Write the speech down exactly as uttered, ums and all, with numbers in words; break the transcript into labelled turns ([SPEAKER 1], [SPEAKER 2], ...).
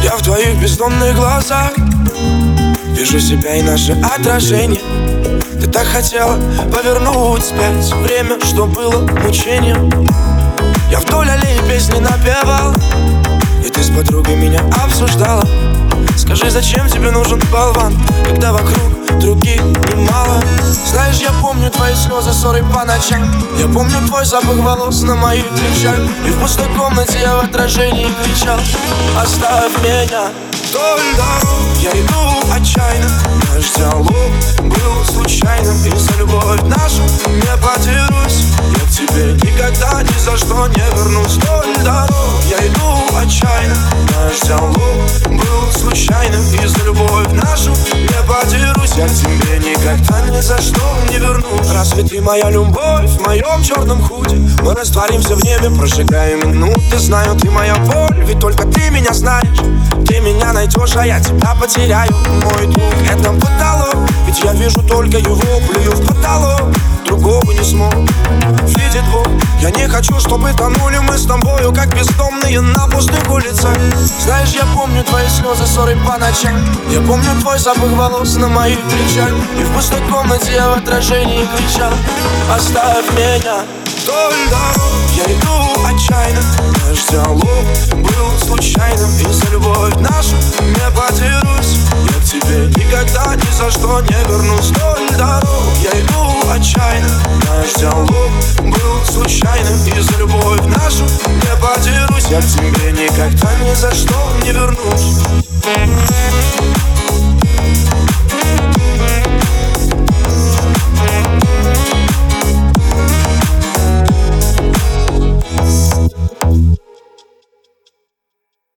[SPEAKER 1] Я в твоих бездонных глазах вижу себя и наше отражение. Ты так хотела повернуть вспять время, что было мучением. Я вдоль аллеи песни напевал, и ты с подругой меня обсуждала. Скажи, зачем тебе нужен болван, когда вокруг других немало? Знаешь, я помню твои слезы, ссоры по ночам. Я помню твой запах волос на моих плечах. И в пустой комнате я в отражении кричал: оставь меня. Вдоль дорог я иду отчаянно. Наш диалог был случайным, и за любовь нашу не потерюсь. Я к тебе никогда ни за что не вернусь. Вдоль дорог я иду отчаянно. Наш диалог был случайным, и за любовь нашу не потерюсь. Я к тебе никогда ни за что не вернусь. Разве ты моя любовь в моем черном худе? Мы растворимся в небе, прожигаем минуты. Знаю, ты моя боль, ведь только ты меня знаешь. Ты меня найдешь, а я тебя потеряю. Мой друг, это потолок, ведь я вижу только его. Плюю в потолок, другого не смог видеть Бог. Я не хочу, чтобы тонули мы с тобою, как бездомные на пустых улицах. Знаешь, я помню твои слезы, ссоры по ночам. Я помню твой запах волос на моих плечах. И в пустой комнате я в отражении кричал: оставь меня. Вдоль дорог я иду отчаянно. Наш диалог был случайным, и за любовь нашу не потерюсь. Я к тебе никогда ни за что не вернусь. Вдоль дорог я иду отчаянно. Наш диалог был случайным, и за любовь нашу не потерюсь. Я к тебе никогда ни за что не вернусь.